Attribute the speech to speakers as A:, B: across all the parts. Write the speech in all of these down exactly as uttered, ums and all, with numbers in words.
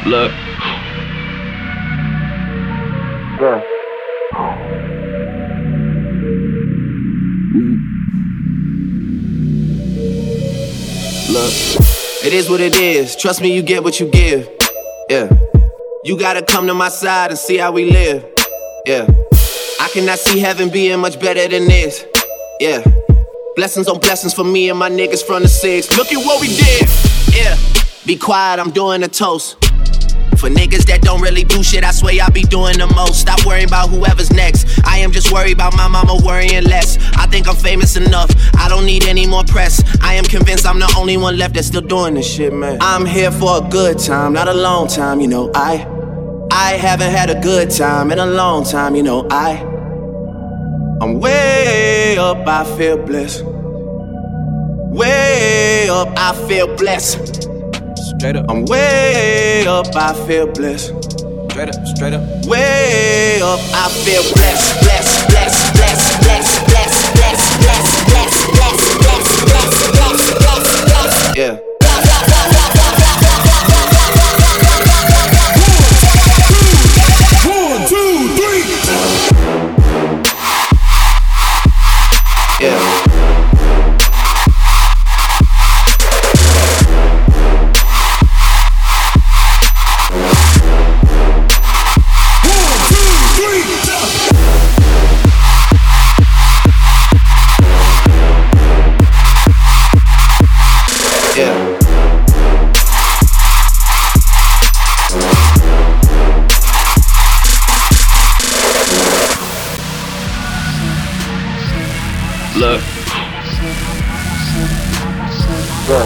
A: Look. Yeah. Look. It is what it is. Trust me, you get what you give. Yeah. You gotta come to my side and see how we live. Yeah. I cannot see heaven being much better than this. Yeah. Blessings on blessings for me and my niggas from the six. Look at what we did. Yeah. Be quiet, I'm doing a toast. For niggas that don't really do shit, I swear I be doing the most. Stop worrying about whoever's next. I am just worried about my mama worrying less. I think I'm famous enough, I don't need any more press. I am convinced I'm the only one left that's still doing this shit, man. I'm here for a good time, not a long time, you know. I I haven't had a good time in a long time, you know. I I'm way up, I feel blessed. Way up, I feel blessed. Straight up. I'm way up, I feel blessed. Straight up, straight up. Way up, I feel blessed, blessed, blessed, blessed, blessed, blessed, blessed, blessed, blessed, blessed, blessed, blessed, blessed, blessed, blessed. Yeah. One, two, three. Yeah. Look. Yeah.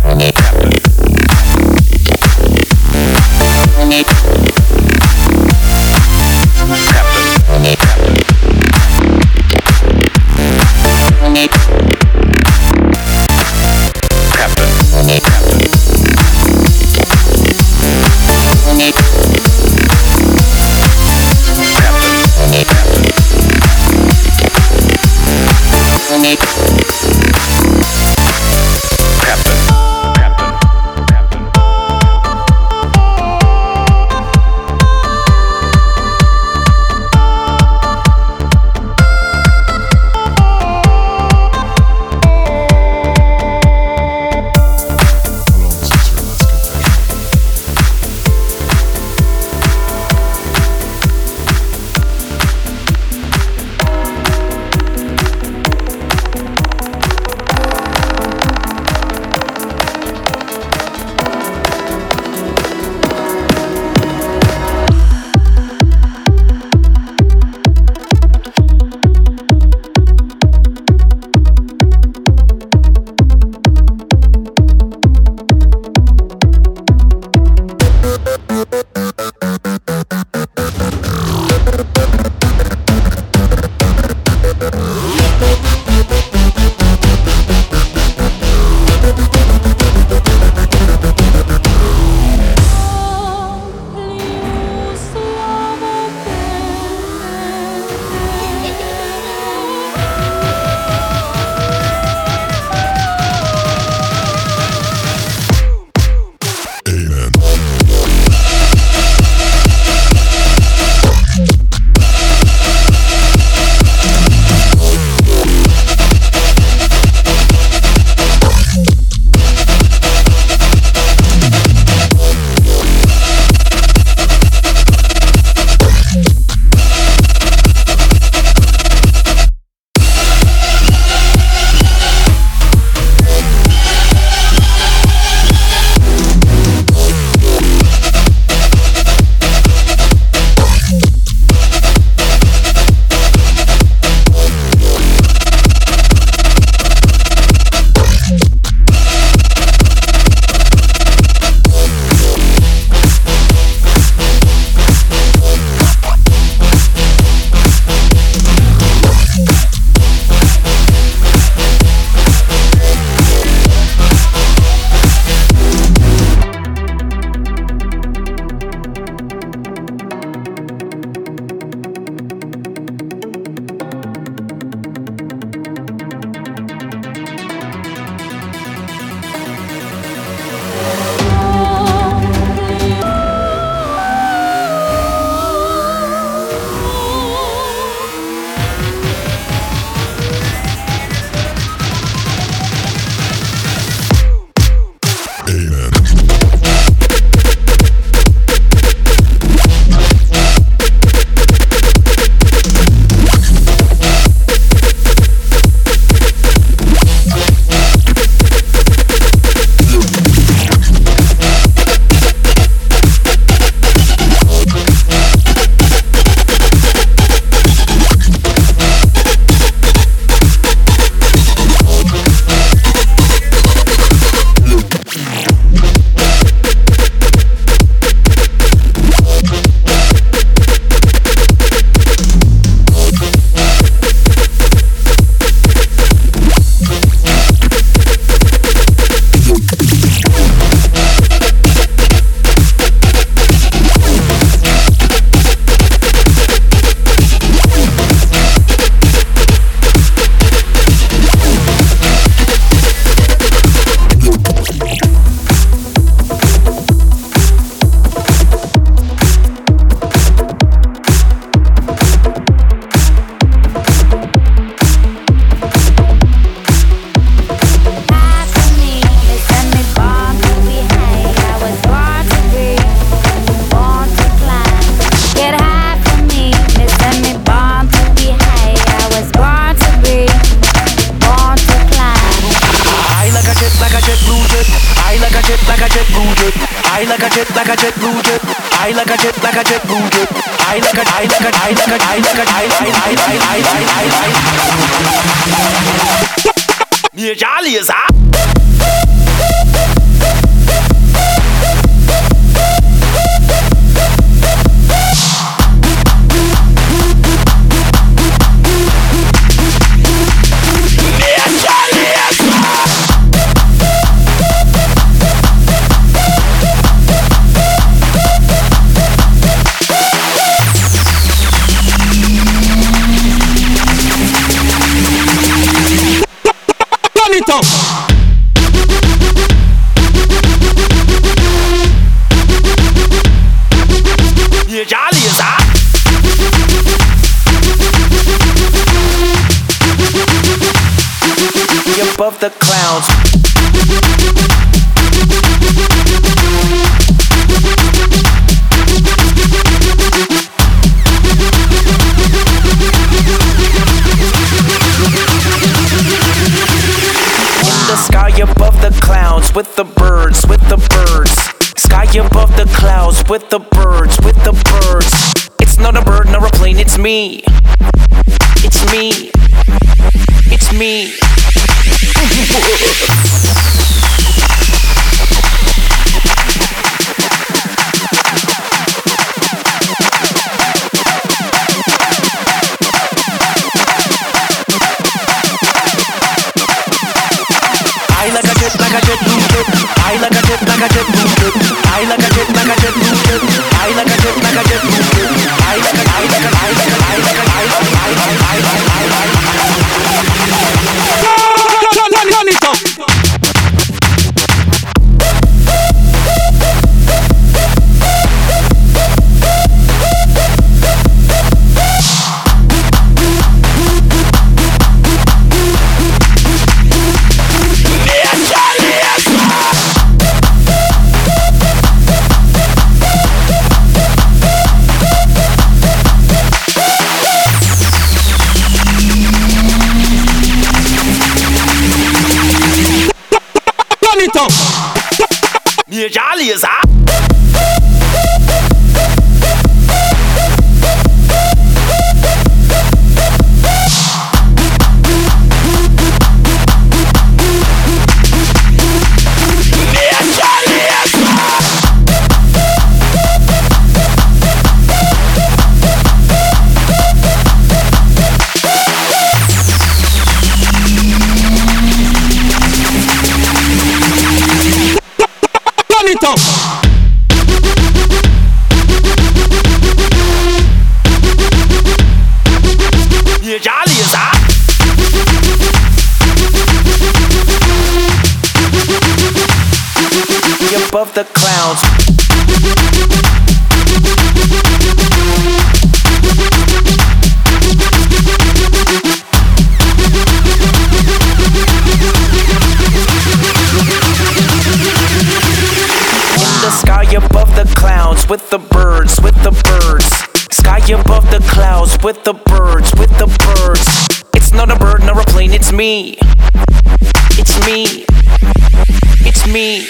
B: I like a jet, like a jet blue jet. I like a jet, like a jet blue jet. I like a, I like a, I like a, I like a, I, I, I, I, I, I, I, I. Mir Jali ist ab. the clouds. In the sky above the clouds with the birds, with the birds. Sky above the clouds with the birds, with the birds. It's not a bird nor a plane, it's me. It's me. It's me. I like a jet, like a jet, I like a jet, like a jet, I like a jet, like a jet, I like a jet, like a jet, I like a, I like a, I like a, I like a, I like a, I like a, I like a, I like mir Charlie ist ab. Mir Charlie ist ab. Above the clouds. In the sky above the clouds with the birds, with the birds. Sky above the clouds with the birds, with the birds. It's not a bird nor a plane, it's me. It's me. It's me.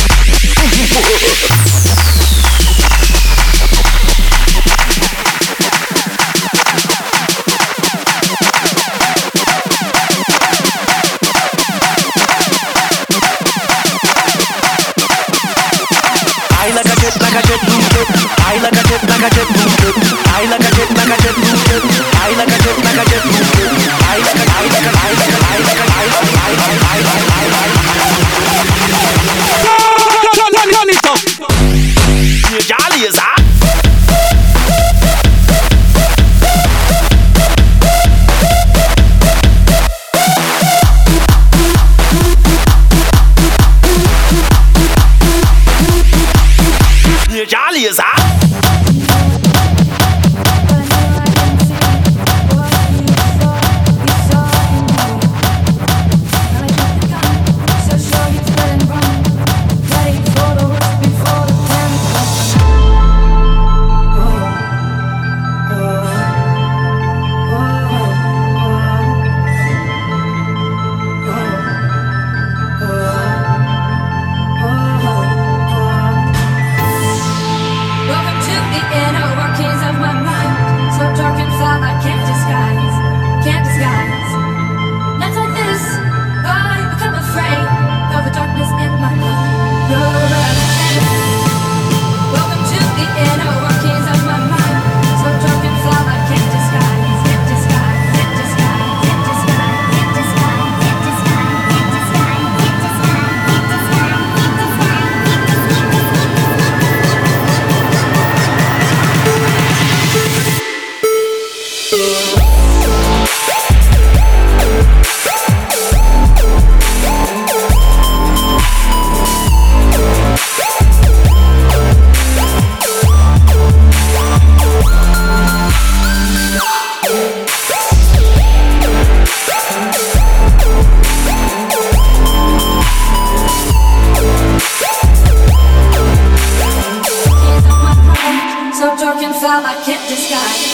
B: I like a jet, like a jet, I like a jet, like a jet, I like a jet, like a jet, I like a jet, like a jet, I like a, I like a, I like a, I like a, I like a, I like a, I like a, I like a.
C: can't disguise.